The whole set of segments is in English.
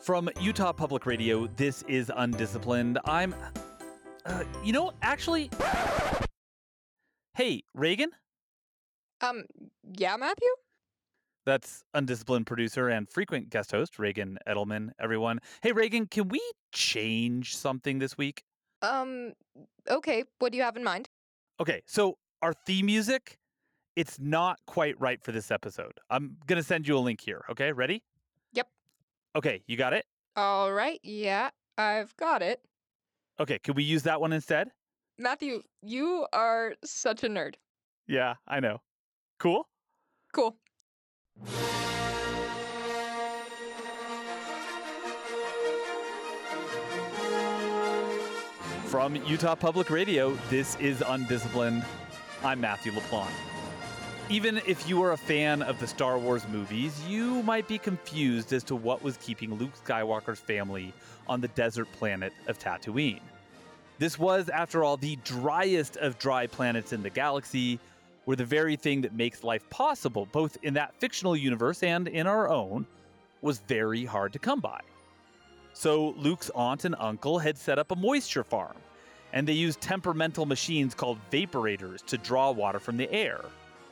From Utah Public Radio, this is Undisciplined. Actually, hey, Reagan? Yeah, Matthew? That's Undisciplined producer and frequent guest host, Reagan Edelman, everyone. Hey, Reagan, can we change something this week? Okay, what do you have in mind? Okay, so our theme music, it's not quite right for this episode. I'm going to send you a link here, okay? Ready? Yep. Okay, you got it? All right, yeah, I've got it. Okay, could we use that one instead? Matthew, you are such a nerd. Yeah, I know. Cool? Cool. From Utah Public Radio, this is Undisciplined. I'm Matthew LaPlante. Even if you are a fan of the Star Wars movies, you might be confused as to what was keeping Luke Skywalker's family on the desert planet of Tatooine. This was, after all, the driest of dry planets in the galaxy, where the very thing that makes life possible, both in that fictional universe and in our own, was very hard to come by. So Luke's aunt and uncle had set up a moisture farm, and they used temperamental machines called vaporators to draw water from the air.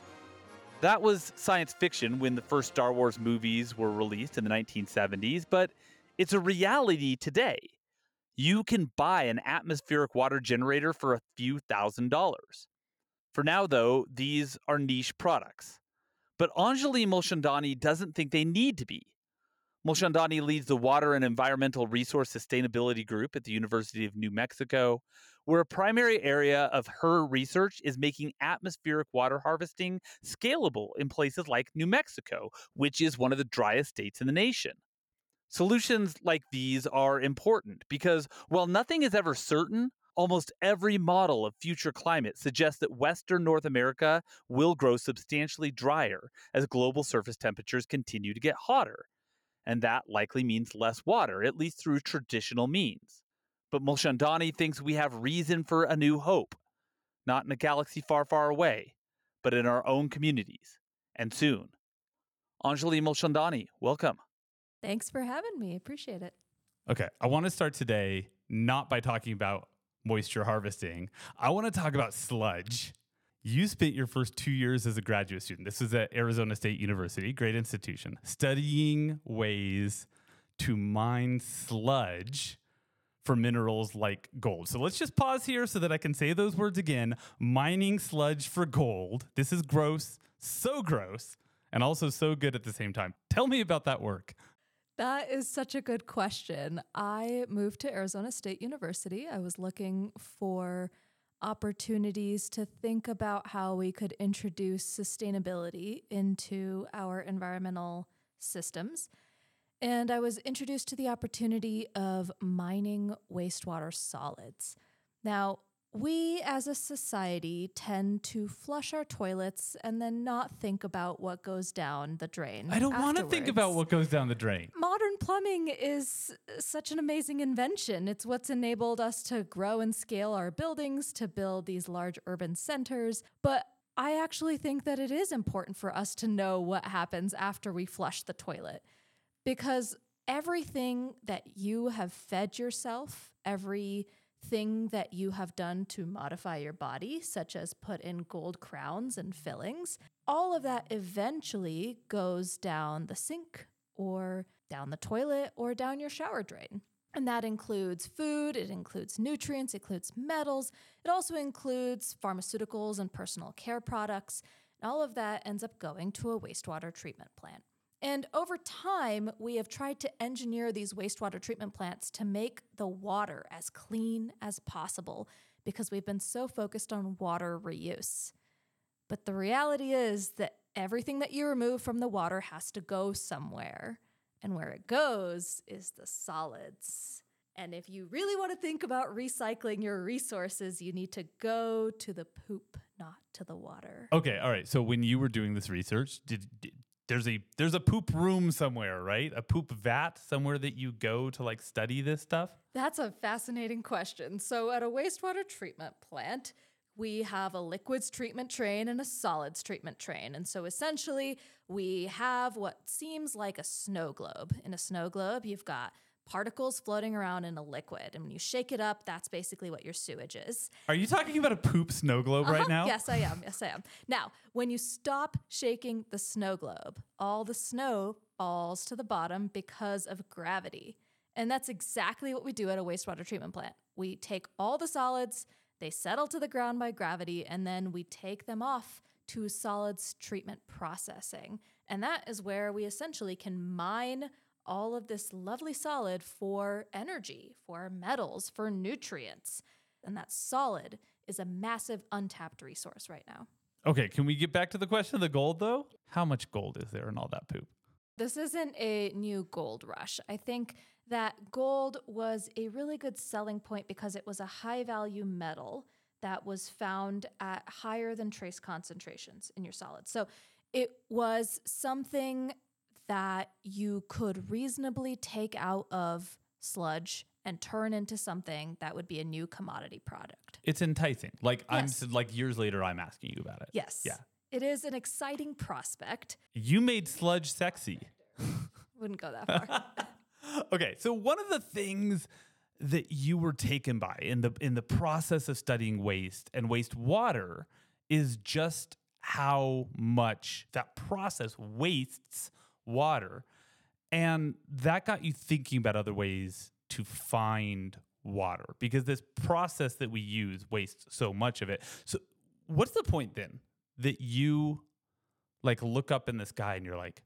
That was science fiction when the first Star Wars movies were released in the 1970s, but it's a reality today. You can buy an atmospheric water generator for a few $1,000s. For now, though, these are niche products. But Anjali Mulchandani doesn't think they need to be. Mulchandani leads the Water and Environmental Resource Sustainability Group at the University of New Mexico, where a primary area of her research is making atmospheric water harvesting scalable in places like New Mexico, which is one of the driest states in the nation. Solutions like these are important because while nothing is ever certain, almost every model of future climate suggests that Western North America will grow substantially drier as global surface temperatures continue to get hotter. And that likely means less water, at least through traditional means. But Mulchandani thinks we have reason for a new hope, not in a galaxy far, far away, but in our own communities, and soon. Anjali Mulchandani, welcome. Thanks for having me. Appreciate it. Okay, I want to start today not by talking about moisture harvesting. I want to talk about sludge. You spent your first 2 years as a graduate student. This is at Arizona State University, great institution, studying ways to mine sludge for minerals like gold. So let's just pause here so that I can say those words again. Mining sludge for gold. This is gross, and also so good at the same time. Tell me about that work. That is such a good question. I moved to Arizona State University. I was looking for opportunities to think about how we could introduce sustainability into our environmental systems. And I was introduced to the opportunity of mining wastewater solids. Now, we as a society tend to flush our toilets and then not think about what goes down the drain. I don't want to think about what goes down the drain. Modern plumbing is such an amazing invention. It's what's enabled us to grow and scale our buildings, to build these large urban centers. But I actually think that it is important for us to know what happens after we flush the toilet. Because everything that you have fed yourself, everything that you have done to modify your body, such as put in gold crowns and fillings, all of that eventually goes down the sink or down the toilet or down your shower drain. And that includes food, it includes nutrients, it includes metals, it also includes pharmaceuticals and personal care products. And all of that ends up going to a wastewater treatment plant. And over time, we have tried to engineer these wastewater treatment plants to make the water as clean as possible because we've been so focused on water reuse. But the reality is that everything that you remove from the water has to go somewhere. And where it goes is the solids. And if you really want to think about recycling your resources, you need to go to the poop, not to the water. Okay, all right. So when you were doing this research, there's a poop room somewhere, right? A poop vat somewhere that you go to like study this stuff? That's a fascinating question. So at a wastewater treatment plant, we have a liquids treatment train and a solids treatment train. And so essentially, we have what seems like a snow globe. In a snow globe, you've got particles floating around in a liquid. And when you shake it up, that's basically what your sewage is. Are you talking about a poop snow globe right now? Yes, I am. Yes, I am. Now, when you stop shaking the snow globe, all the snow falls to the bottom because of gravity. And that's exactly what we do at a wastewater treatment plant. We take all the solids, they settle to the ground by gravity, and then we take them off to solids treatment processing. And that is where we essentially can mine all of this lovely solid for energy, for metals, for nutrients. And that solid is a massive untapped resource right now. Okay, can we get back to the question of the gold, though? How much gold is there in all that poop? This isn't a new gold rush. I think that gold was a really good selling point because it was a high value metal that was found at higher than trace concentrations in your solids. So it was something that you could reasonably take out of sludge and turn into something that would be a new commodity product. It's enticing. Like Yes. I'm like years later, I'm asking you about it. Yes. Yeah. It is an exciting prospect. You made sludge sexy. Wouldn't go that far. Okay, so one of the things that you were taken by in the process of studying waste and wastewater is just how much that process wastes water. And that got you thinking about other ways to find water because this process that we use wastes so much of it. So what's the point then that you like look up in the sky and you're like,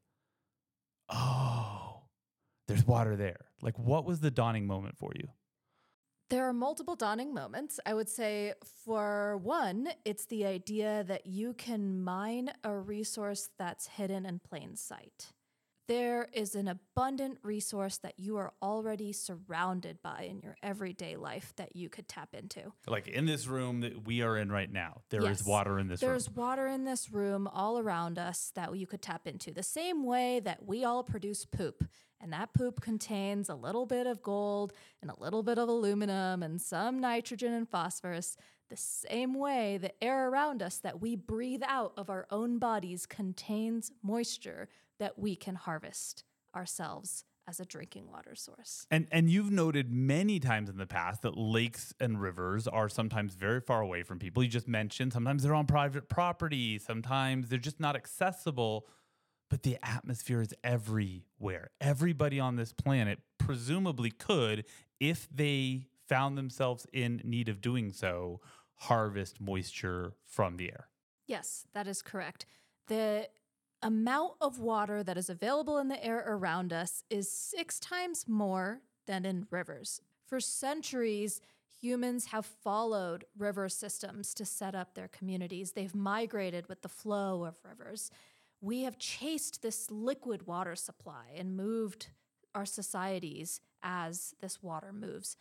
oh, there's water there? Like, what was the dawning moment for you? There are multiple dawning moments. I would say, for one, it's the idea that you can mine a resource that's hidden in plain sight. There is an abundant resource that you are already surrounded by in your everyday life that you could tap into. Like in this room that we are in right now, there is Yes. water in this room. There's water in this room all around us that you could tap into. The same way that we all produce poop, and that poop contains a little bit of gold and a little bit of aluminum and some nitrogen and phosphorus. The same way the air around us that we breathe out of our own bodies contains moisture that we can harvest ourselves as a drinking water source. And you've noted many times in the past that lakes and rivers are sometimes very far away from people. You just mentioned sometimes they're on private property, sometimes they're just not accessible, but the atmosphere is everywhere. Everybody on this planet presumably could, if they found themselves in need of doing so, harvest moisture from the air. Yes, that is correct. The amount of water that is available in the air around us is 6 times more than in rivers. For centuries, humans have followed river systems to set up their communities. They've migrated with the flow of rivers. We have chased this liquid water supply and moved our societies as this water moves.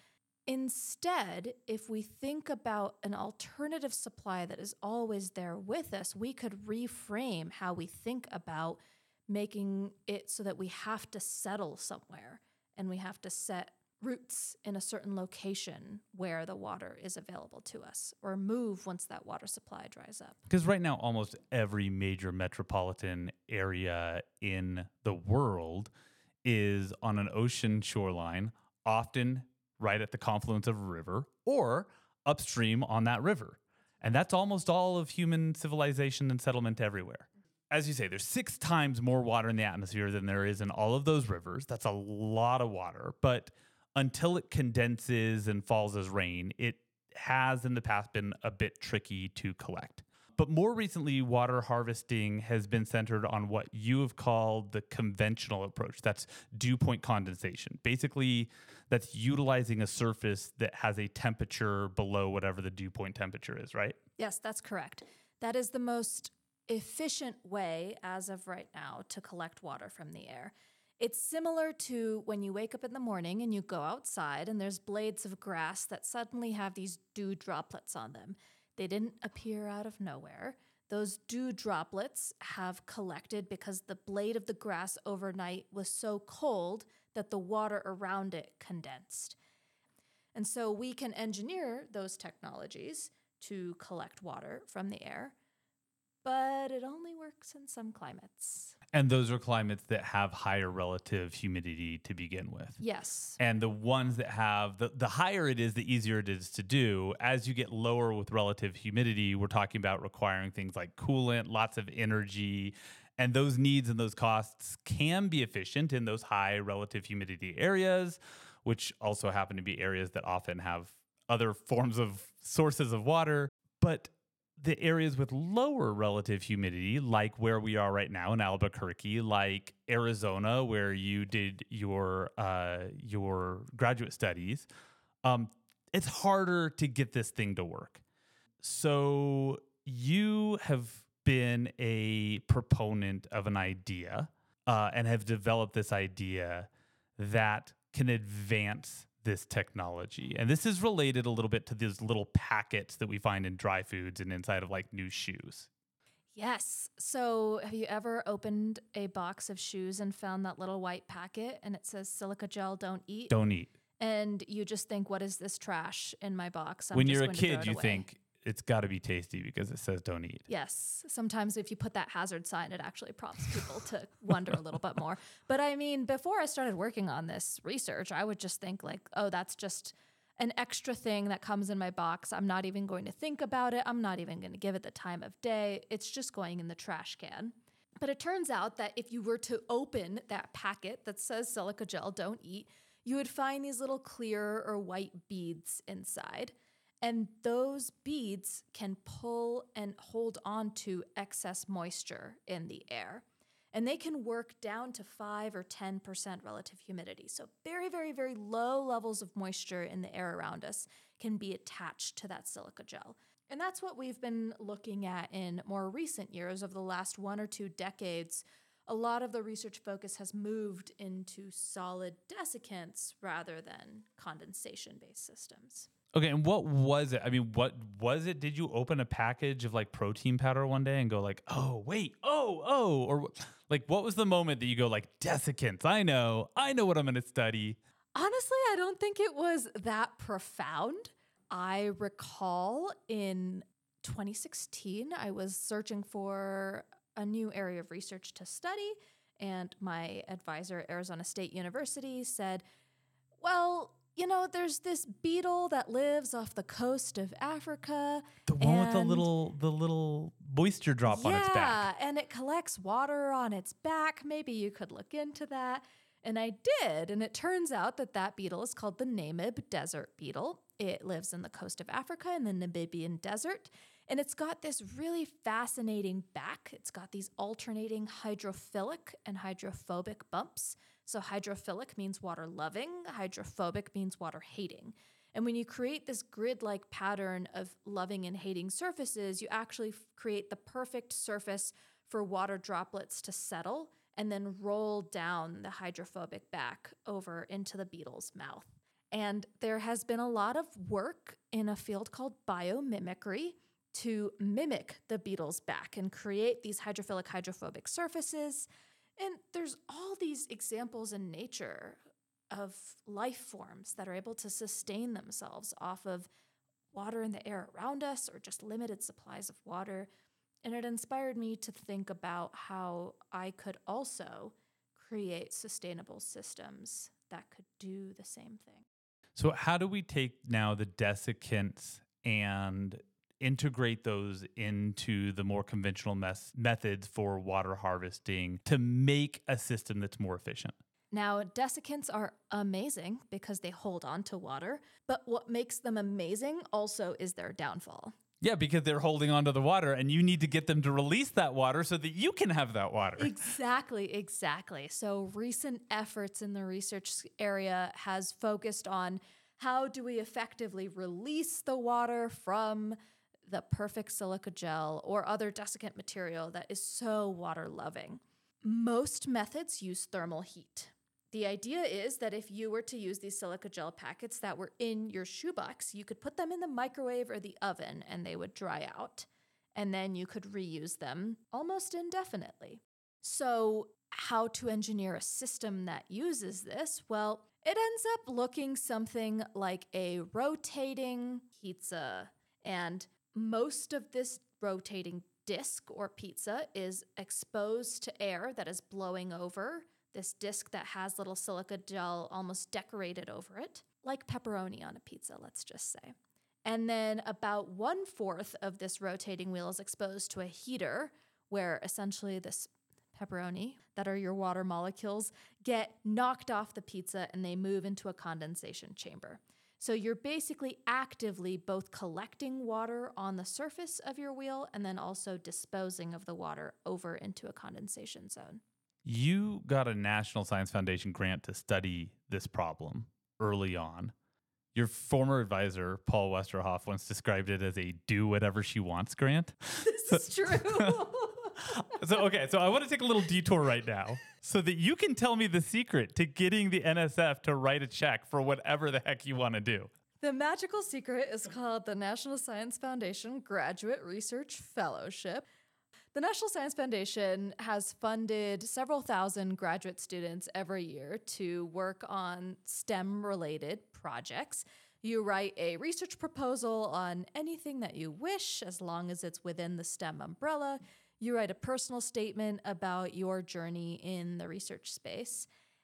Instead, if we think about an alternative supply that is always there with us, we could reframe how we think about making it so that we have to settle somewhere and we have to set roots in a certain location where the water is available to us, or move once that water supply dries up. Because right now, almost every major metropolitan area in the world is on an ocean shoreline, often right at the confluence of a river or upstream on that river. And that's almost all of human civilization and settlement everywhere. As you say, there's 6 times more water in the atmosphere than there is in all of those rivers. That's a lot of water. But until it condenses and falls as rain, it has in the past been a bit tricky to collect. But more recently, water harvesting has been centered on what you have called the conventional approach. That's dew point condensation. Basically, that's utilizing a surface that has a temperature below whatever the dew point temperature is, right? Yes, that's correct. That is the most efficient way, as of right now, to collect water from the air. It's similar to when you wake up in the morning and you go outside and there's blades of grass that suddenly have these dew droplets on them. They didn't appear out of nowhere. Those dew droplets have collected because the blade of the grass overnight was so cold that the water around it condensed. And so we can engineer those technologies to collect water from the air, but it only works in some climates. And those are climates that have higher relative humidity to begin with. Yes. And the ones that have the higher it is, the easier it is to do. As you get lower with relative humidity, we're talking about requiring things like coolant, lots of energy, and those needs and those costs can be efficient in those high relative humidity areas, which also happen to be areas that often have other forms of sources of water. But the areas with lower relative humidity, like where we are right now in Albuquerque, like Arizona, where you did your graduate studies, it's harder to get this thing to work. So you have been a proponent of an idea and have developed this idea that can advance this technology. And this is related a little bit to these little packets that we find in dry foods and inside of like new shoes. Yes. So have you ever opened a box of shoes and found that little white packet and it says silica gel, don't eat? Don't eat. And you just think, what is this trash in my box? When you're a kid, you think it's got to be tasty because it says don't eat. Yes. Sometimes if you put that hazard sign, it actually prompts people to wonder a little bit more. But I mean, before I started working on this research, I would just think like, oh, that's just an extra thing that comes in my box. I'm not even going to think about it. I'm not even going to give it the time of day. It's just going in the trash can. But it turns out that if you were to open that packet that says silica gel, don't eat, you would find these little clear or white beads inside. And those beads can pull and hold on to excess moisture in the air. And they can work down to 5 or 10% relative humidity. So very, very, very low levels of moisture in the air around us can be attached to that silica gel. And that's what we've been looking at in more recent years. Over the last 1 or 2 decades, a lot of the research focus has moved into solid desiccants rather than condensation-based systems. Okay, and what was it? I mean, what was it? Did you open a package of like protein powder one day and go like, oh, wait, or like what was the moment that you go like, desiccants, I know what I'm going to study? Honestly, I don't think it was that profound. I recall in 2016, I was searching for a new area of research to study, and my advisor at Arizona State University said, well, you know, there's this beetle that lives off the coast of Africa. The one with the little moisture drop on its back. Yeah, and it collects water on its back. Maybe you could look into that. And I did, and it turns out that that beetle is called the Namib desert beetle. It lives in the coast of Africa in the Namibian desert, and it's got this really fascinating back. It's got these alternating hydrophilic and hydrophobic bumps. So hydrophilic means water-loving, hydrophobic means water-hating. And when you create this grid-like pattern of loving and hating surfaces, you actually create the perfect surface for water droplets to settle and then roll down the hydrophobic back over into the beetle's mouth. And there has been a lot of work in a field called biomimicry to mimic the beetle's back and create these hydrophilic, hydrophobic surfaces. And there's all these examples in nature of life forms that are able to sustain themselves off of water in the air around us or just limited supplies of water. And it inspired me to think about how I could also create sustainable systems that could do the same thing. So how do we take now the desiccants and integrate those into the more conventional methods for water harvesting to make a system that's more efficient? Now, desiccants are amazing because they hold on to water, but what makes them amazing also is their downfall. Yeah, because they're holding onto the water and you need to get them to release that water so that you can have that water. Exactly. So recent efforts in the research area has focused on how do we effectively release the water from the perfect silica gel or other desiccant material that is so water loving. Most methods use thermal heat. The idea is that if you were to use these silica gel packets that were in your shoebox, you could put them in the microwave or the oven and they would dry out. And then you could reuse them almost indefinitely. So how to engineer a system that uses this? Well, it ends up looking something like a rotating pizza. And most of this rotating disc or pizza is exposed to air that is blowing over this disc that has little silica gel almost decorated over it, like pepperoni on a pizza, let's just say. And then about 1/4 of this rotating wheel is exposed to a heater where essentially this pepperoni, that are your water molecules, get knocked off the pizza and they move into a condensation chamber. So you're basically actively both collecting water on the surface of your wheel and then also disposing of the water over into a condensation zone. You got a National Science Foundation grant to study this problem early on. Your former advisor, Paul Westerhoff, once described it as a do whatever she wants grant. This is true. So I want to take a little detour right now so that you can tell me the secret to getting the NSF to write a check for whatever the heck you want to do. The magical secret is called the National Science Foundation Graduate Research Fellowship. The National Science Foundation has funded several thousand graduate students every year to work on STEM-related projects. You write a research proposal on anything that you wish, as long as it's within the STEM umbrella. You write a personal statement about your journey in the research space,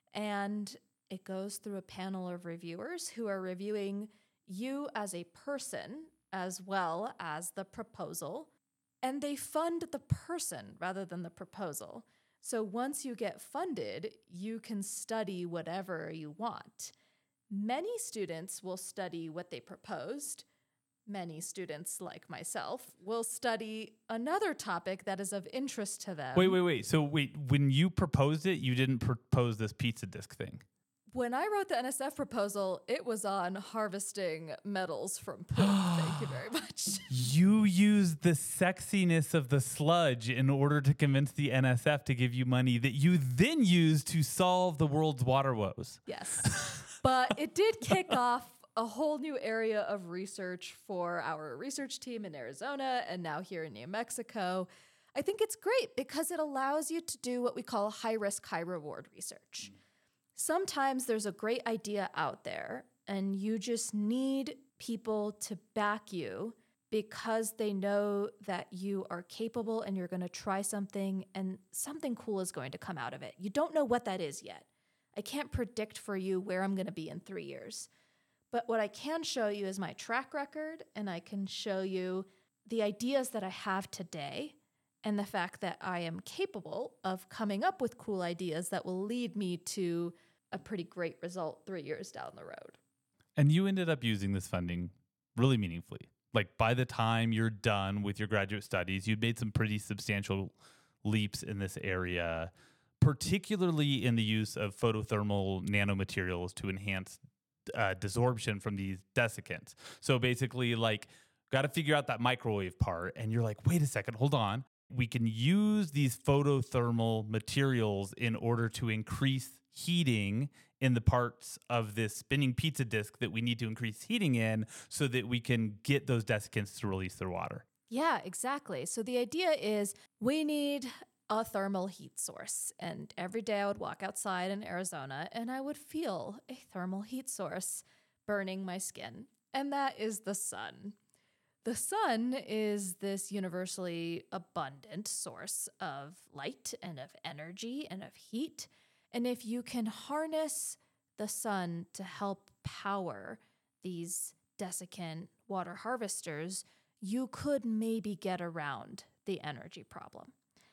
and it goes through a panel of reviewers who are reviewing you as a person as well as the proposal. And they fund the person rather than the proposal. So once you get funded, you can study whatever you want. Many students will study what they proposed. Many students, like myself, will study another topic that is of interest to them. Wait. So when you proposed it, you didn't propose this pizza disc thing. When I wrote the NSF proposal, it was on harvesting metals from poop. Thank you very much. You used the sexiness of the sludge in order to convince the NSF to give you money that you then used to solve the world's water woes. Yes. But it did kick off a whole new area of research for our research team in Arizona and now here in New Mexico. I think it's great because it allows you to do what we call high risk, high reward research. Sometimes there's a great idea out there and you just need people to back you because they know that you are capable and you're going to try something and something cool is going to come out of it. You don't know what that is yet. I can't predict for you where I'm going to be in 3 years. But what I can show you is my track record, and I can show you the ideas that I have today and the fact that I am capable of coming up with cool ideas that will lead me to a pretty great result 3 years down the road. And you ended up using this funding really meaningfully. Like by the time you're done with your graduate studies, you'd made some pretty substantial leaps in this area, particularly in the use of photothermal nanomaterials to enhance desorption from these desiccants. So basically, like, got to figure out that microwave part. And you're like, wait a second, hold on. We can use these photothermal materials in order to increase heating in the parts of this spinning pizza disc that we need to increase heating in so that we can get those desiccants to release their water. Yeah, exactly. So the idea is we need a thermal heat source. And every day I would walk outside in Arizona and I would feel a thermal heat source burning my skin. And that is the sun. The sun is this universally abundant source of light and of energy and of heat. And if you can harness the sun to help power these desiccant water harvesters, you could maybe get around the energy problem.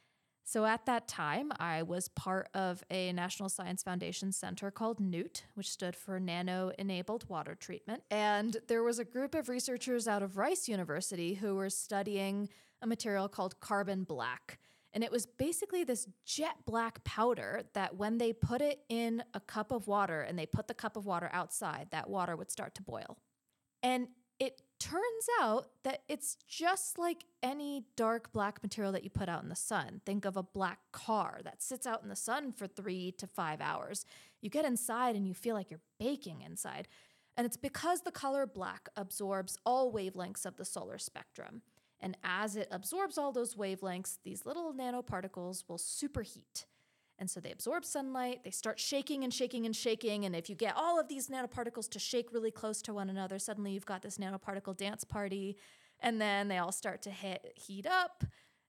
So at that time, I was part of a National Science Foundation center called NEWT, which stood for Nano-Enabled Water Treatment. And there was a group of researchers out of Rice University who were studying a material called carbon black. And it was basically this jet black powder that when they put it in a cup of water and they put the cup of water outside, that water would start to boil. And it turns out that it's just like any dark black material that you put out in the sun. Think of a black car that sits out in the sun for 3 to 5 hours. You get inside and you feel like you're baking inside. And it's because the color black absorbs all wavelengths of the solar spectrum. And as it absorbs all those wavelengths, these little nanoparticles will superheat. And so they absorb sunlight, they start shaking and shaking and shaking, and if you get all of these nanoparticles to shake really close to one another, suddenly you've got this nanoparticle dance party, and then they all start to heat up,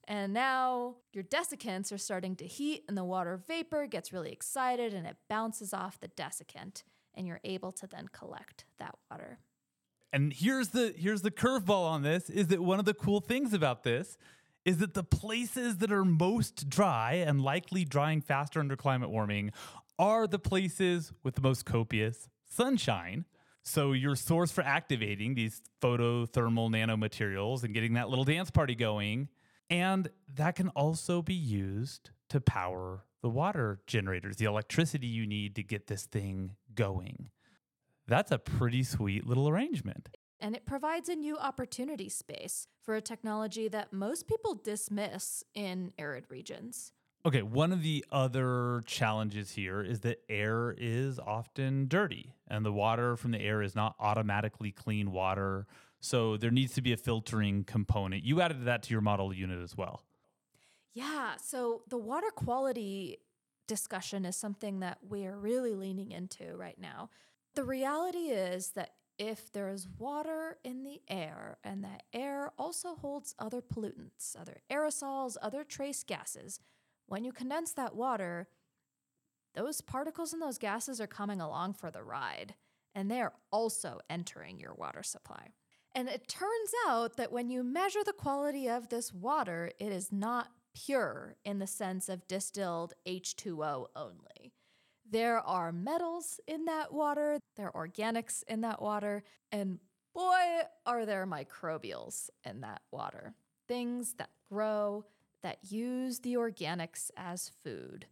And now your desiccants are starting to heat and the water vapor gets really excited and it bounces off the desiccant and you're able to then collect that water. And here's the curveball on this is that one of the cool things about this is that the places that are most dry and likely drying faster under climate warming are the places with the most copious sunshine. So your source for activating these photothermal nanomaterials and getting that little dance party going, and that can also be used to power the water generators, the electricity you need to get this thing going. That's a pretty sweet little arrangement. And it provides a new opportunity space for a technology that most people dismiss in arid regions. Okay, one of the other challenges here is that air is often dirty, and the water from the air is not automatically clean water. So there needs to be a filtering component. You added that to your model unit as well. Yeah, so the water quality discussion is something that we're really leaning into right now. The reality is that if there is water in the air and that air also holds other pollutants, other aerosols, other trace gases, when you condense that water, those particles and those gases are coming along for the ride, and they are also entering your water supply. And it turns out that when you measure the quality of this water, it is not pure in the sense of distilled H2O only. There are metals in that water, there are organics in that water, and boy, are there microbials in that water. Things that grow, that use the organics as food.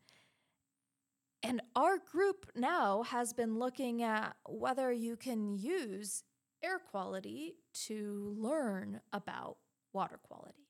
And our group now has been looking at whether you can use air quality to learn about water quality.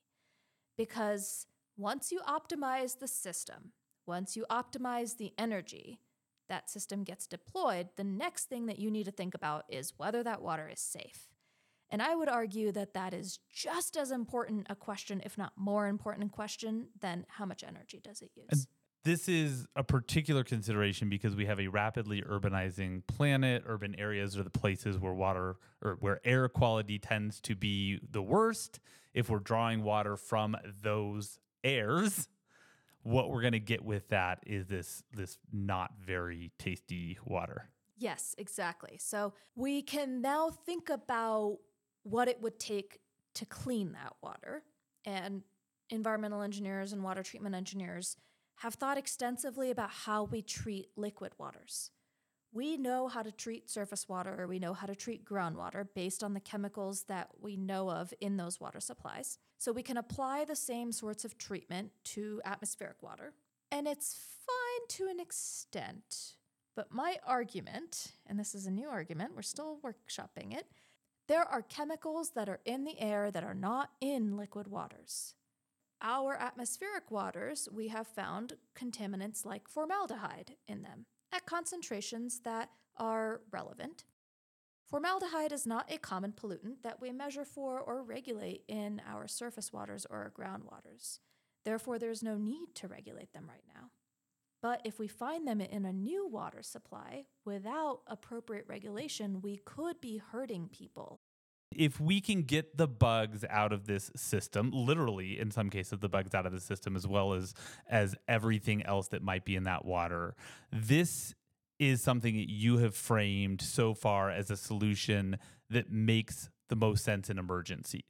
Because once you optimize the system, once you optimize the energy, that system gets deployed, the next thing that you need to think about is whether that water is safe. And I would argue that that is just as important a question, if not more important a question, than how much energy does it use. And this is a particular consideration because we have a rapidly urbanizing planet. Urban areas are the places where water or where air quality tends to be the worst. If we're drawing water from those airs, what we're going to get with that is this not very tasty water. Yes, exactly. So we can now think about what it would take to clean that water. And environmental engineers and water treatment engineers have thought extensively about how we treat liquid waters. We know how to treat surface water, we know how to treat groundwater based on the chemicals that we know of in those water supplies. So we can apply the same sorts of treatment to atmospheric water. And it's fine to an extent. But my argument, and this is a new argument, we're still workshopping it, there are chemicals that are in the air that are not in liquid waters. Our atmospheric waters, we have found contaminants like formaldehyde in them at concentrations that are relevant. Formaldehyde is not a common pollutant that we measure for or regulate in our surface waters or our groundwaters. Therefore, there's no need to regulate them right now. But if we find them in a new water supply without appropriate regulation, we could be hurting people. If we can get the bugs out of this system, literally in some cases the bugs out of the system as well as everything else that might be in that water, this is something that you have framed so far as a solution that makes the most sense in emergency.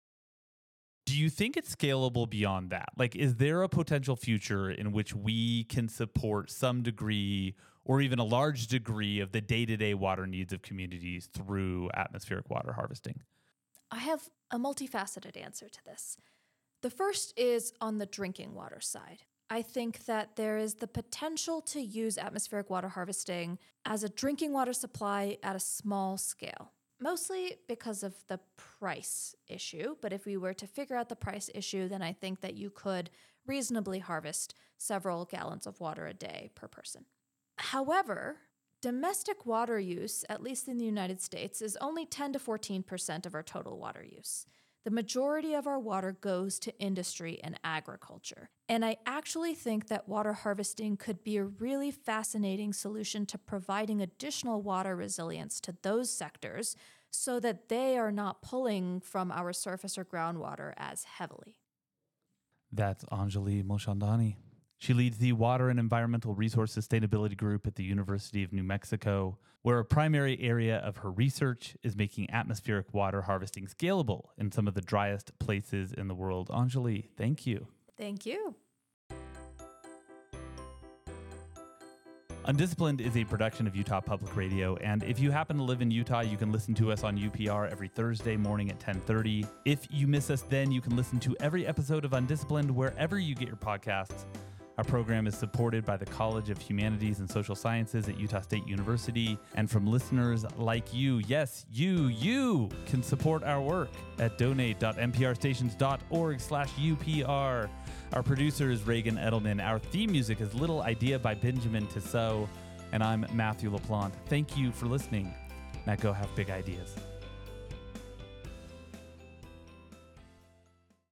Do you think it's scalable beyond that? Like, is there a potential future in which we can support some degree or even a large degree of the day-to-day water needs of communities through atmospheric water harvesting? I have a multifaceted answer to this. The first is on the drinking water side. I think that there is the potential to use atmospheric water harvesting as a drinking water supply at a small scale. Mostly because of the price issue, but if we were to figure out the price issue, then I think that you could reasonably harvest several gallons of water a day per person. However, domestic water use, at least in the United States, is only 10 to 14% of our total water use. The majority of our water goes to industry and agriculture. And I actually think that water harvesting could be a really fascinating solution to providing additional water resilience to those sectors so that they are not pulling from our surface or groundwater as heavily. That's Anjali Molchandani. She leads the Water and Environmental Resource Sustainability Group at the University of New Mexico, where a primary area of her research is making atmospheric water harvesting scalable in some of the driest places in the world. Anjali, thank you. Thank you. Undisciplined is a production of Utah Public Radio, and if you happen to live in Utah, you can listen to us on UPR every Thursday morning at 10:30. If you miss us then, you can listen to every episode of Undisciplined wherever you get your podcasts. Our program is supported by the College of Humanities and Social Sciences at Utah State University, and from listeners like you. Yes, you can support our work at donate.nprstations.org/UPR. Our producer is Reagan Edelman. Our theme music is Little Idea by Benjamin Tissot. And I'm Matthew LaPlante. Thank you for listening. Now go have big ideas.